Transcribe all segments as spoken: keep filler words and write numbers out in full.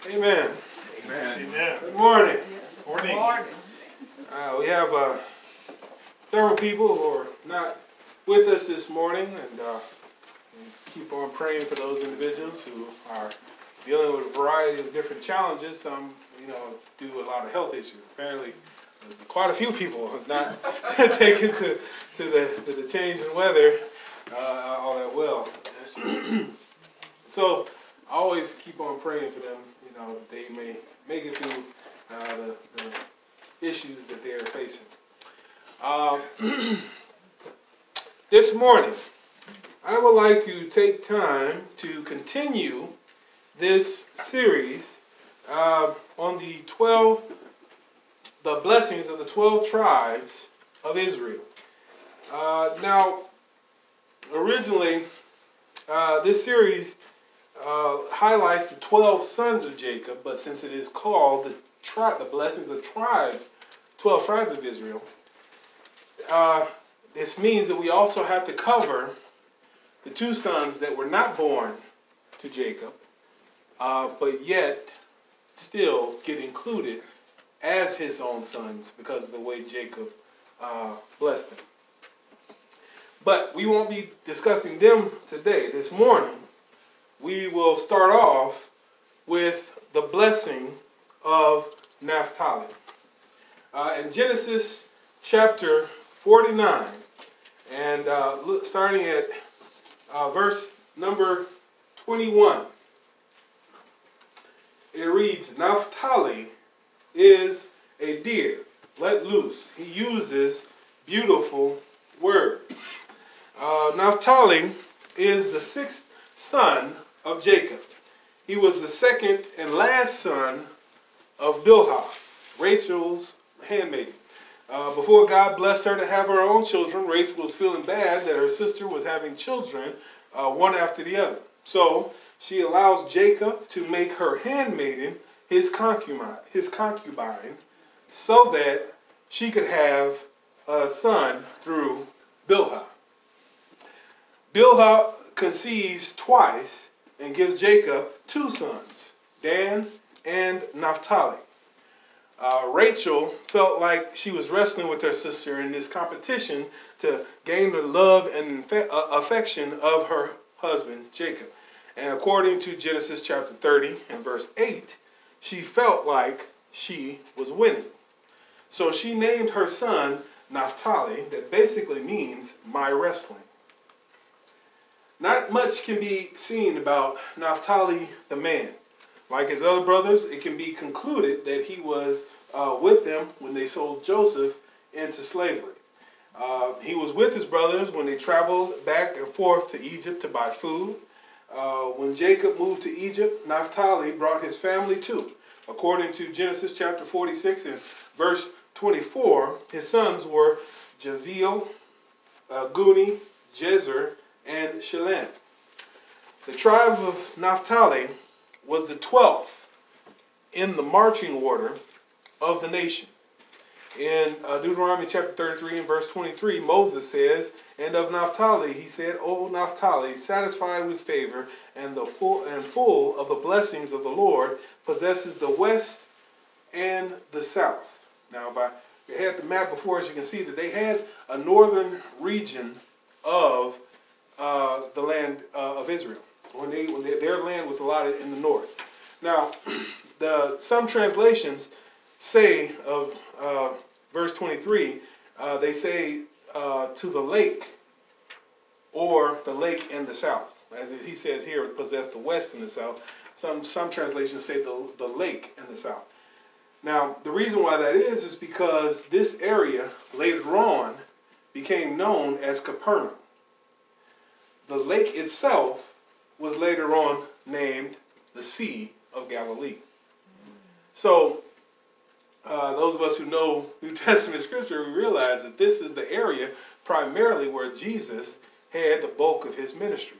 Amen. Amen. Amen. Good morning. Morning. Good morning. Uh, we have uh, several people who are not with us this morning, and uh, we keep on praying for those individuals who are dealing with a variety of different challenges. Some, you know, do a lot of health issues. Apparently, quite a few people have not taken to to the to the change in weather uh, all that well. So I always keep on praying for them, you know, that they may make it through uh, the, the issues that they're facing. Uh, this morning, I would like to take time to continue this series uh, on the twelve, the blessings of the twelve tribes of Israel. Uh, now, originally, uh, this series uh, highlights the twelve sons of Jacob, but since it is called the tri- the blessings of the tribes, twelve tribes of Israel, uh, this means that we also have to cover the two sons that were not born to Jacob, uh, but yet still get included as his own sons because of the way Jacob uh, blessed them. But we won't be discussing them today. This morning, we will start off with the blessing of Naphtali. Uh, in Genesis chapter forty-nine, and uh, look, starting at uh, verse number twenty-one, it reads, Naphtali is a deer let loose. He uses beautiful words. Uh, Naphtali is the sixth son of Jacob. He was the second and last son of Bilhah, Rachel's handmaiden. Uh, before God blessed her to have her own children, Rachel was feeling bad that her sister was having children, uh, one after the other. So she allows Jacob to make her handmaiden his concubine, his concubine, so that she could have a son through Bilhah. Bilhah conceives twice and gives Jacob two sons, Dan and Naphtali. Uh, Rachel felt like she was wrestling with her sister in this competition to gain the love and uh, affection of her husband, Jacob. And according to Genesis chapter thirty and verse eight, she felt like she was winning. So she named her son Naphtali, that basically means my wrestling. Not much can be seen about Naphtali the man. Like his other brothers, it can be concluded that he was uh, with them when they sold Joseph into slavery. Uh, he was with his brothers when they traveled back and forth to Egypt to buy food. Uh, when Jacob moved to Egypt, Naphtali brought his family too. According to Genesis chapter forty-six and verse twenty-four, his sons were Jaziel, uh, Guni, Jezer, and Shalem. The tribe of Naphtali was the twelfth in the marching order of the nation. In uh, Deuteronomy chapter thirty-three and verse twenty-three, Moses says, and of Naphtali, he said, O Naphtali, satisfied with favor and the full and full of the blessings of the Lord, possesses the west and the south. Now, if I had the map before us, you can see that they had a northern region of uh, the land uh, of Israel. When they, when they, their land was allotted in the north. Now, the some translations say of uh, verse twenty-three, uh, they say uh, to the lake, or the lake and the south. As he says here, possess the west and the south. Some some translations say the, the lake and the south. Now, the reason why that is is because this area later on became known as Capernaum. The lake itself was later on named the Sea of Galilee. So, uh, those of us who know New Testament scripture, we realize that this is the area primarily where Jesus had the bulk of his ministry.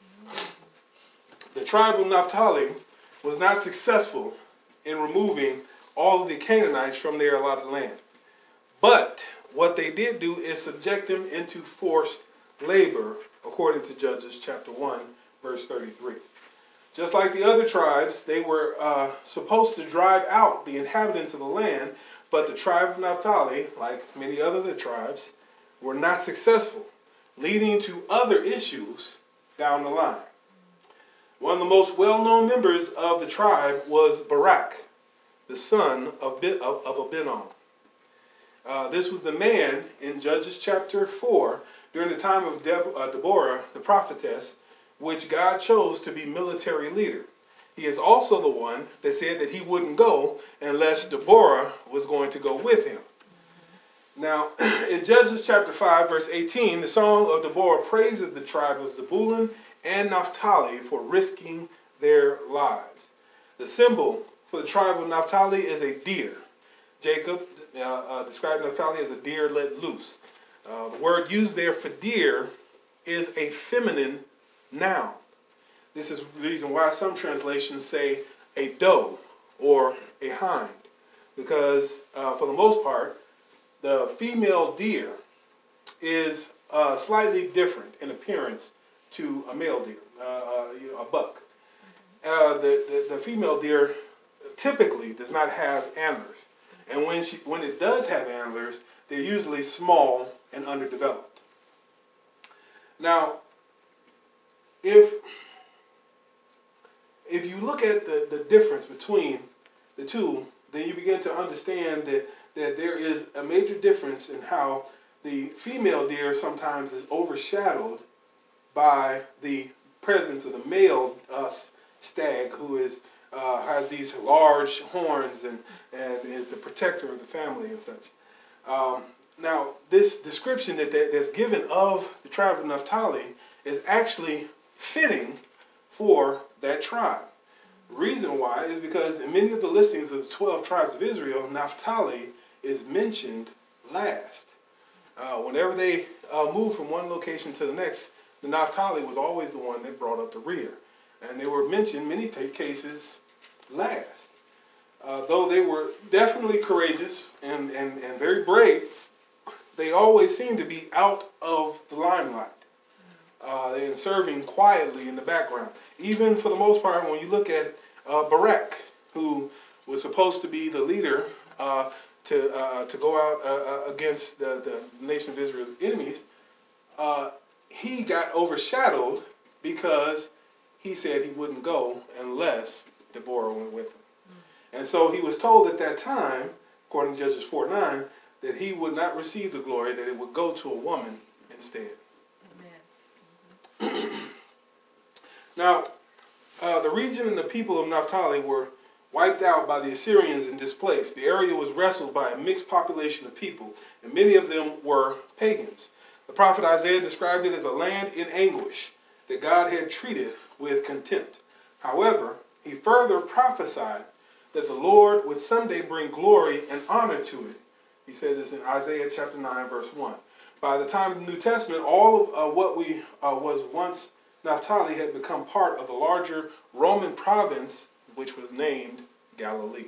The tribe of Naphtali was not successful in removing all of the Canaanites from their allotted land. But what they did do is subject them into forced labor, according to Judges chapter one, verse thirty-three. Just like the other tribes, they were uh, supposed to drive out the inhabitants of the land, but the tribe of Naphtali, like many other tribes, were not successful, leading to other issues down the line. One of the most well-known members of the tribe was Barak, the son of, of, of Abinoam. Uh, this was the man in Judges chapter four, during the time of Deb- uh, Deborah, the prophetess, which God chose to be military leader. He is also the one that said that he wouldn't go unless Deborah was going to go with him. Now, in Judges chapter five, verse eighteen, the song of Deborah praises the tribe of Zebulun and Naphtali for risking their lives. The symbol for the tribe of Naphtali is a deer. Jacob uh, uh, described Naphtali as a deer let loose. Uh, the word used there for deer is a feminine noun. This is the reason why some translations say a doe or a hind, because uh, for the most part, the female deer is uh, slightly different in appearance to a male deer, uh, uh, you know, a buck. Uh, the, the, the female deer typically does not have antlers. And when, she, when it does have antlers, they're usually small and underdeveloped. Now, if, if you look at the, the difference between the two, then you begin to understand that, that there is a major difference in how the female deer sometimes is overshadowed by the presence of the male uh, stag, who is uh, has these large horns and, and is the protector of the family and such. Um, now, this description that, that that's given of the tribe of Naphtali is actually fitting for that tribe. The reason why is because in many of the listings of the twelve tribes of Israel, Naphtali is mentioned last. Uh, whenever they uh, moved from one location to the next, the Naphtali was always the one that brought up the rear. And they were mentioned many cases last. Uh, though they were definitely courageous and, and, and very brave, they always seemed to be out of the limelight uh, and serving quietly in the background. Even for the most part, when you look at uh, Barak, who was supposed to be the leader uh, to uh, to go out uh, against the, the nation of Israel's enemies, uh, he got overshadowed because he said he wouldn't go unless Deborah went with him. Mm-hmm. And so he was told at that time, according to Judges four nine, that he would not receive the glory, that it would go to a woman instead. Amen. Mm-hmm. Now, uh, the region and the people of Naphtali were wiped out by the Assyrians and displaced. The area was wrestled by a mixed population of people, and many of them were pagans. The prophet Isaiah described it as a land in anguish that God had treated with contempt. However, he further prophesied that the Lord would someday bring glory and honor to it. He said this in Isaiah chapter nine, verse one. By the time of the New Testament, all of uh, what we uh, was once Naphtali had become part of the larger Roman province, which was named Galilee.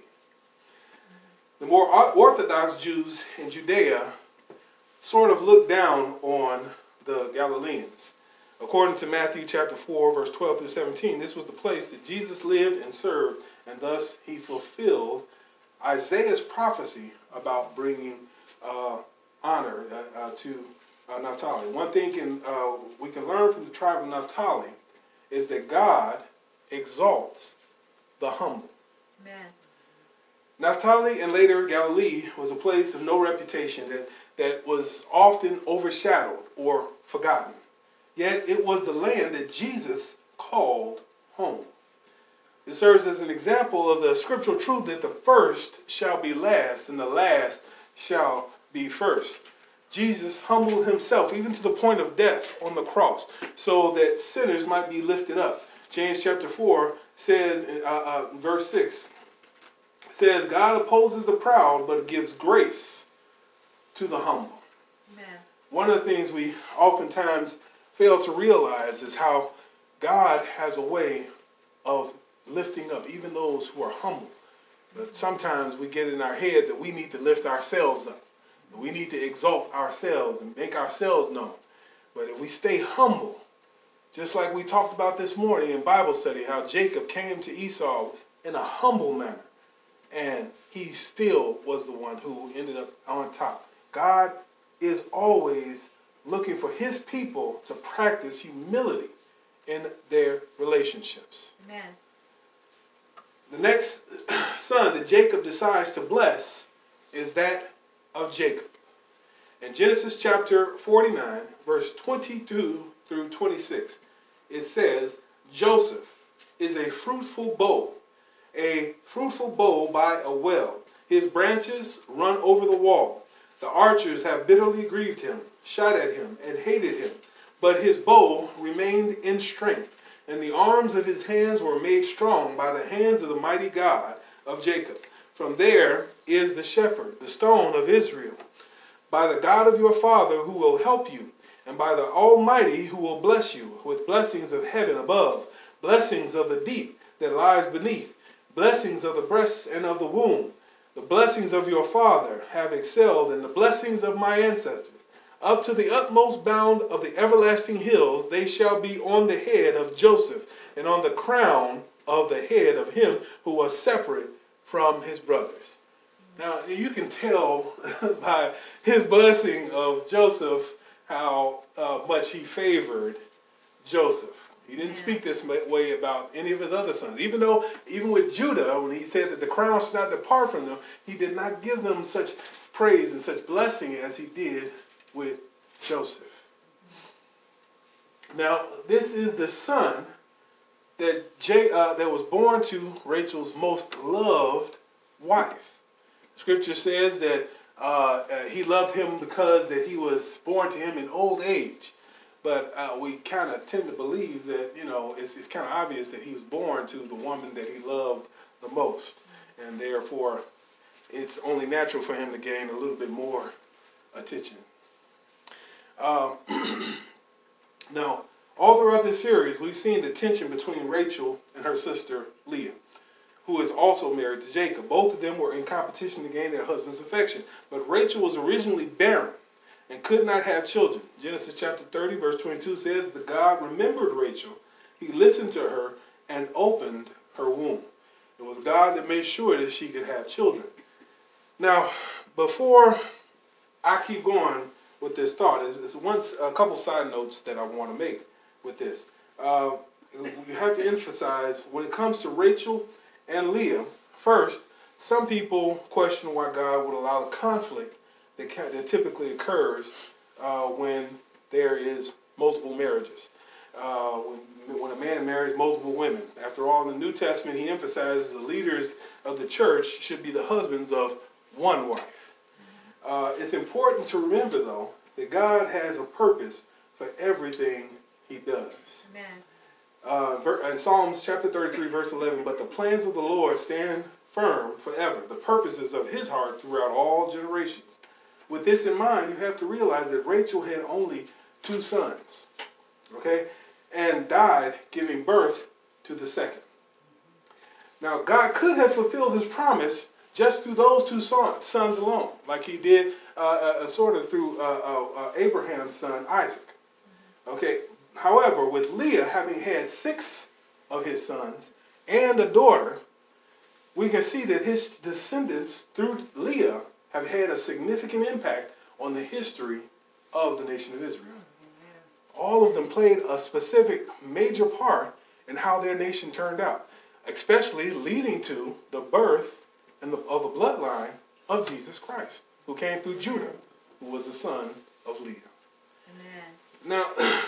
The more Orthodox Jews in Judea sort of looked down on the Galileans. According to Matthew chapter four, verse twelve through seventeen, this was the place that Jesus lived and served, and thus he fulfilled Isaiah's prophecy about bringing uh, honor uh, uh, to uh, Naphtali. One thing can, uh, we can learn from the tribe of Naphtali is that God exalts the humble. Amen. Naphtali and later Galilee was a place of no reputation that, that was often overshadowed or forgotten. Yet it was the land that Jesus called home. It serves as an example of the scriptural truth that the first shall be last and the last shall be first. Jesus humbled himself even to the point of death on the cross so that sinners might be lifted up. James chapter four says, uh, uh, verse six, says, God opposes the proud but gives grace to the humble. Amen. One of the things we oftentimes fail to realize is how God has a way of lifting up even those who are humble. But sometimes we get in our head that we need to lift ourselves up. We need to exalt ourselves and make ourselves known. But if we stay humble, Just like we talked about this morning in Bible study, how Jacob came to Esau in a humble manner. And he still was the one who ended up on top. God is always looking for his people to practice humility in their relationships. Amen. The next son that Jacob decides to bless is that of Jacob. In Genesis chapter forty-nine, verse twenty-two through twenty-six, it says, Joseph is a fruitful bow, a fruitful bow by a well. His branches run over the wall. The archers have bitterly grieved him, shot at him, and hated him. But his bow remained in strength, and the arms of his hands were made strong by the hands of the mighty God of Jacob. From there is the shepherd, the stone of Israel, by the God of your father who will help you, and by the Almighty who will bless you with blessings of heaven above, blessings of the deep that lies beneath, blessings of the breasts and of the womb. The blessings of your father have excelled in the blessings of my ancestors. Up to the utmost bound of the everlasting hills, they shall be on the head of Joseph, and on the crown of the head of him who was separate from his brothers. Now, you can tell by his blessing of Joseph how uh, much he favored Joseph. He didn't yeah. speak this way about any of his other sons. Even though, even with Judah, when he said that the crown should not depart from them, he did not give them such praise and such blessing as he did with Joseph. Now, this is the son that J, uh, that was born to Rachel's most loved wife. Scripture says that uh, uh, he loved him because that he was born to him in old age. But uh, we kind of tend to believe that, you know, it's, it's kind of obvious that he was born to the woman that he loved the most. And therefore, it's only natural for him to gain a little bit more attention. Um, now, all throughout this series, we've seen the tension between Rachel and her sister Leah, who is also married to Jacob. Both of them were in competition to gain their husband's affection. But Rachel was originally barren and could not have children. Genesis chapter thirty, verse twenty-two says that God remembered Rachel. He listened to her and opened her womb. It was God that made sure that she could have children. Now, before I keep going with this thought, there's, there's once a couple side notes that I want to make with this. Uh, you have to emphasize, when it comes to Rachel and Leah, first, some people question why God would allow the conflict that, ca- that typically occurs uh, when there is multiple marriages. Uh, when, when a man marries multiple women. After all, in the New Testament, he emphasizes the leaders of the church should be the husbands of one wife. Uh, it's important to remember, though, that God has a purpose for everything he does. Amen. Uh, in Psalms chapter thirty-three, verse eleven, but the plans of the Lord stand firm forever, the purposes of his heart throughout all generations. With this in mind, you have to realize that Rachel had only two sons, okay, and died giving birth to the second. Now, God could have fulfilled his promise just through those two sons alone, like he did uh, uh, sort of through uh, uh, uh, Abraham's son, Isaac. Okay. However, with Leah having had six of his sons and a daughter, we can see that his descendants through Leah have had a significant impact on the history of the nation of Israel. All of them played a specific major part in how their nation turned out, especially leading to the birth and the, of the bloodline of Jesus Christ, who came through Judah, who was the son of Leah. Amen. Now,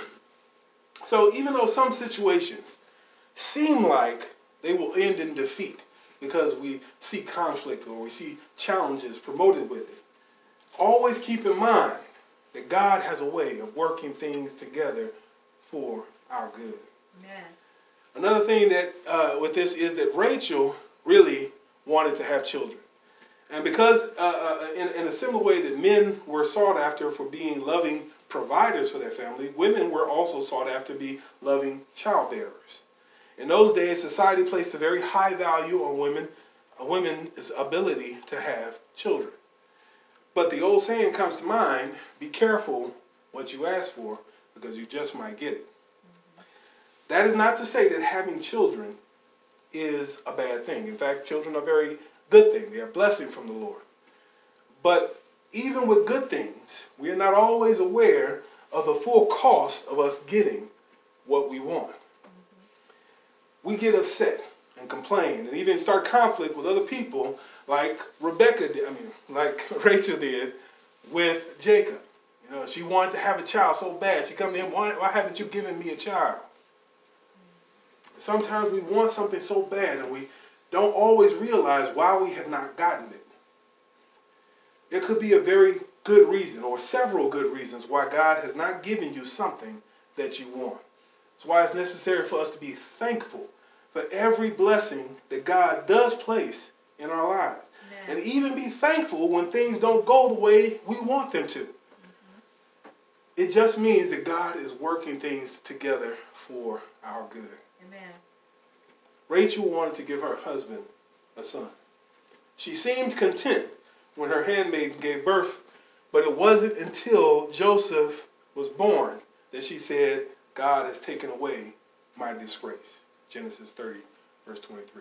so even though some situations seem like they will end in defeat because we see conflict or we see challenges promoted with it, always keep in mind that God has a way of working things together for our good. Amen. Another thing that uh, with this is that Rachel really wanted to have children. And because uh, uh, in, in a similar way that men were sought after for being loving providers for their family, women were also sought after to be loving childbearers. In those days, society placed a very high value on women, a woman's ability to have children. But the old saying comes to mind, be careful what you ask for, because you just might get it. That is not to say that having children is a bad thing. In fact, children are a very good thing. They are a blessing from the Lord. But even with good things, we are not always aware of the full cost of us getting what we want. We get upset and complain and even start conflict with other people like Rebecca did, I mean, like Rachel did with Jacob. You know, she wanted to have a child so bad. She come to him, why, why haven't you given me a child? Sometimes we want something so bad and we don't always realize why we have not gotten it. There could be a very good reason or several good reasons why God has not given you something that you want. That's why it's necessary for us to be thankful for every blessing that God does place in our lives. Amen. And even be thankful when things don't go the way we want them to. Mm-hmm. It just means that God is working things together for our good. Amen. Rachel wanted to give her husband a son. She seemed content when her handmaiden gave birth, but it wasn't until Joseph was born that she said, God has taken away my disgrace. Genesis thirty, verse twenty-three.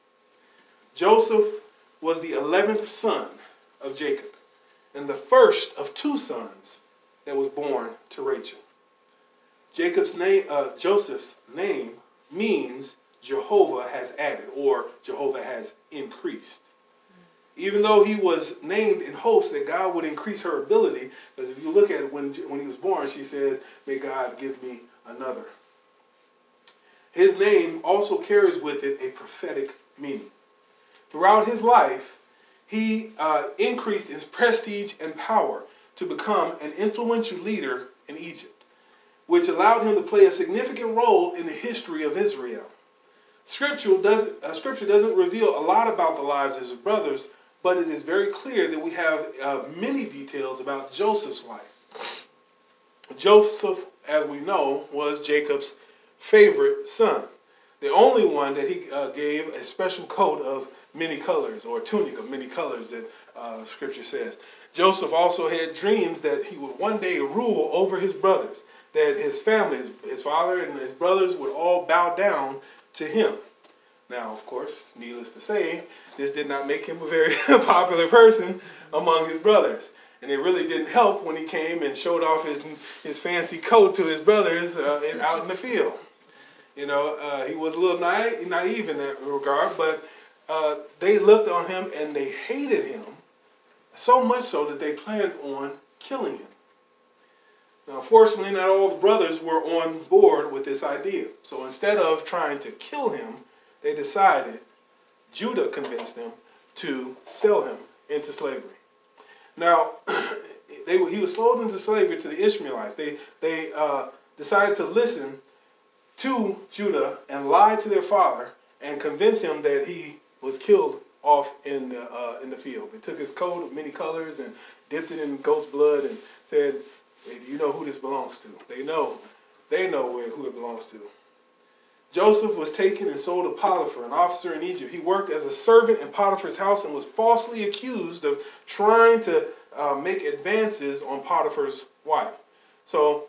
Joseph was the eleventh son of Jacob and the first of two sons that was born to Rachel. Jacob's name, uh, Joseph's name means Jehovah has added, or Jehovah has increased. Even though he was named in hopes that God would increase her ability, because if you look at it when, when he was born, she says, may God give me another. His name also carries with it a prophetic meaning. Throughout his life, he uh, increased in prestige and power to become an influential leader in Egypt, which allowed him to play a significant role in the history of Israel. Scripture doesn't, uh, scripture doesn't reveal a lot about the lives of his brothers, but it is very clear that we have uh, many details about Joseph's life. Joseph, as we know, was Jacob's favorite son. The only one that he uh, gave a special coat of many colors, or tunic of many colors, that uh, Scripture says. Joseph also had dreams that he would one day rule over his brothers, that his family, his, his father and his brothers would all bow down to him. Now, of course, needless to say, this did not make him a very popular person among his brothers. And it really didn't help when he came and showed off his his fancy coat to his brothers uh, in, out in the field. You know, uh, he was a little naive, naive in that regard, but uh, they looked on him and they hated him so much so that they planned on killing him. Now, fortunately, not all the brothers were on board with this idea. So instead of trying to kill him, they decided, Judah convinced them to sell him into slavery. Now, they he was sold into slavery to the Ishmaelites. They they uh, decided to listen to Judah and lie to their father and convince him that he was killed off in the, uh, in the field. They took his coat of many colors and dipped it in goat's blood and said, hey, do you know who this belongs to? They know. They know where, who it belongs to. Joseph was taken and sold to Potiphar, an officer in Egypt. He worked as a servant in Potiphar's house and was falsely accused of trying to uh, make advances on Potiphar's wife. So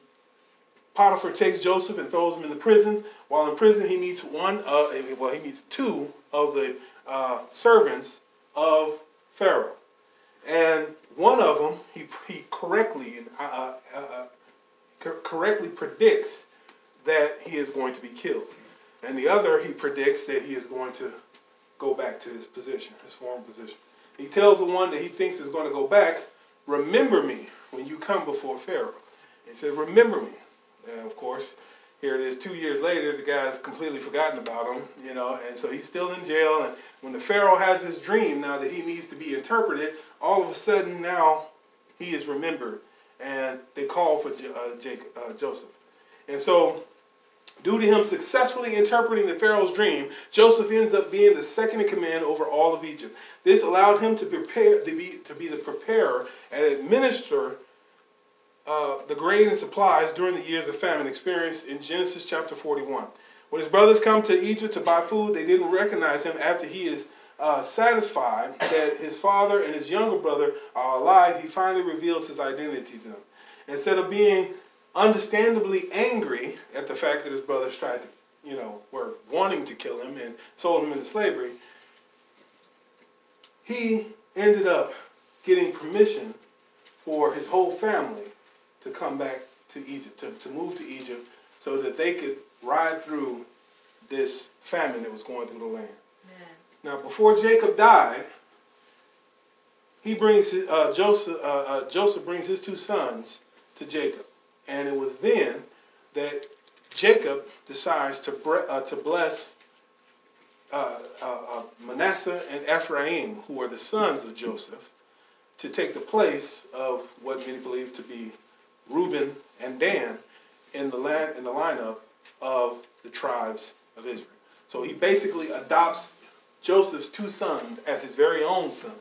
Potiphar takes Joseph and throws him into prison. While in prison, he meets one, uh, well, he meets two of the uh, servants of Pharaoh. And one of them, he, he correctly, uh, uh, uh, correctly predicts that he is going to be killed. And the other, he predicts that he is going to go back to his position, his former position. He tells the one that he thinks is going to go back, remember me when you come before Pharaoh. He says, remember me. And of course, here it is two years later, the guy's completely forgotten about him, you know, and so he's still in jail. And when the Pharaoh has his dream now that he needs to be interpreted, all of a sudden now he is remembered. And they call for uh, Jacob, uh, Joseph. And so, due to him successfully interpreting the Pharaoh's dream, Joseph ends up being the second in command over all of Egypt. This allowed him to prepare to be to be the preparer and administer uh, the grain and supplies during the years of famine experienced in Genesis chapter forty-one. When his brothers come to Egypt to buy food, they didn't recognize him after he is uh, satisfied that his father and his younger brother are alive. He finally reveals his identity to them. Instead of being understandably angry at the fact that his brothers tried to, you know, were wanting to kill him and sold him into slavery, he ended up getting permission for his whole family to come back to Egypt, to, to move to Egypt, so that they could ride through this famine that was going through the land. Man. Now, before Jacob died, he brings his, uh, Joseph. Uh, uh, Joseph brings his two sons to Jacob, and it was then that Jacob decides to bre- uh, to bless uh, uh, uh, Manasseh and Ephraim, who are the sons of Joseph, to take the place of what many believe to be Reuben and Dan in the land in the lineup of the tribes of Israel. So he basically adopts Joseph's two sons as his very own son.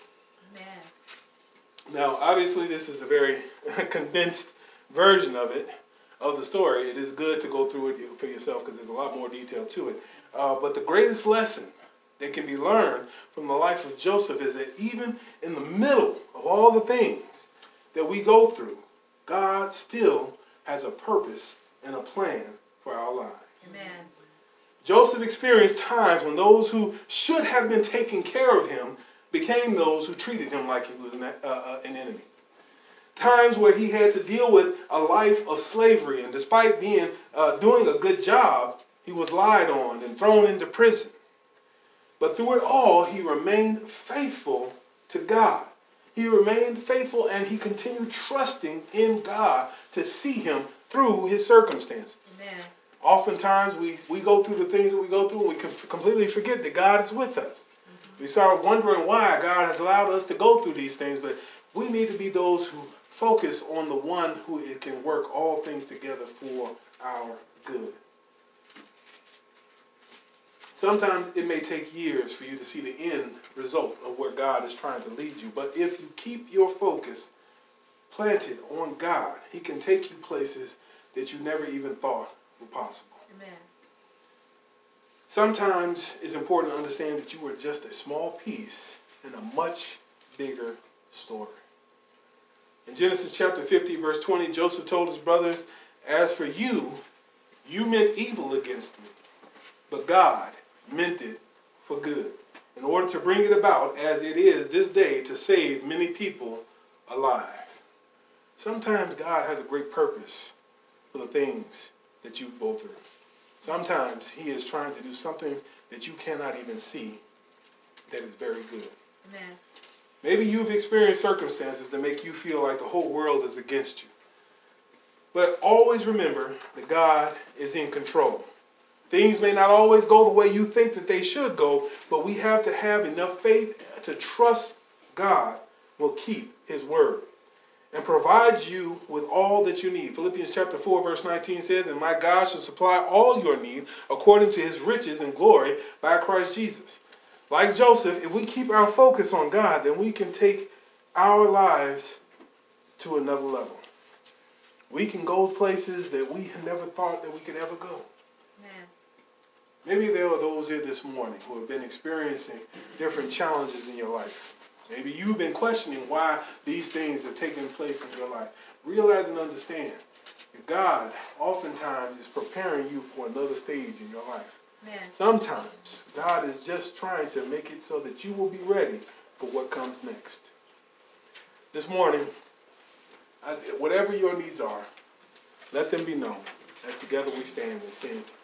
Man. Now, obviously, this is a very condensed version of it, of the story. It is good to go through it for yourself because there's a lot more detail to it. Uh, but the greatest lesson that can be learned from the life of Joseph is that even in the middle of all the things that we go through, God still has a purpose and a plan for our lives. Amen. Joseph experienced times when those who should have been taking care of him became those who treated him like he was an, uh, uh, an enemy. Times where he had to deal with a life of slavery, and despite being uh, doing a good job, he was lied on and thrown into prison. But through it all, he remained faithful to God. He remained faithful, and he continued trusting in God to see him through his circumstances. Amen. Oftentimes, we, we go through the things that we go through, and we can completely forget that God is with us. Mm-hmm. We start wondering why God has allowed us to go through these things, but we need to be those who focus on the one who it can work all things together for our good. Sometimes it may take years for you to see the end result of where God is trying to lead you. But if you keep your focus planted on God, he can take you places that you never even thought were possible. Amen. Sometimes it's important to understand that you are just a small piece in a much bigger story. In Genesis chapter fifty, verse twenty, Joseph told his brothers, "As for you, you meant evil against me, but God meant it for good, in order to bring it about as it is this day to save many people alive." Sometimes God has a great purpose for the things that you go through. Sometimes he is trying to do something that you cannot even see that is very good. Amen. Maybe you've experienced circumstances that make you feel like the whole world is against you. But always remember that God is in control. Things may not always go the way you think that they should go, but we have to have enough faith to trust God will keep his word and provides you with all that you need. Philippians chapter four, verse nineteen says, "And my God shall supply all your need according to his riches and glory by Christ Jesus." Like Joseph, if we keep our focus on God, then we can take our lives to another level. We can go places that we never thought that we could ever go. Man. Maybe there are those here this morning who have been experiencing different challenges in your life. Maybe you've been questioning why these things have taken place in your life. Realize and understand that God oftentimes is preparing you for another stage in your life. Man. Sometimes God is just trying to make it so that you will be ready for what comes next. This morning, I, whatever your needs are, let them be known. As together we stand and sing.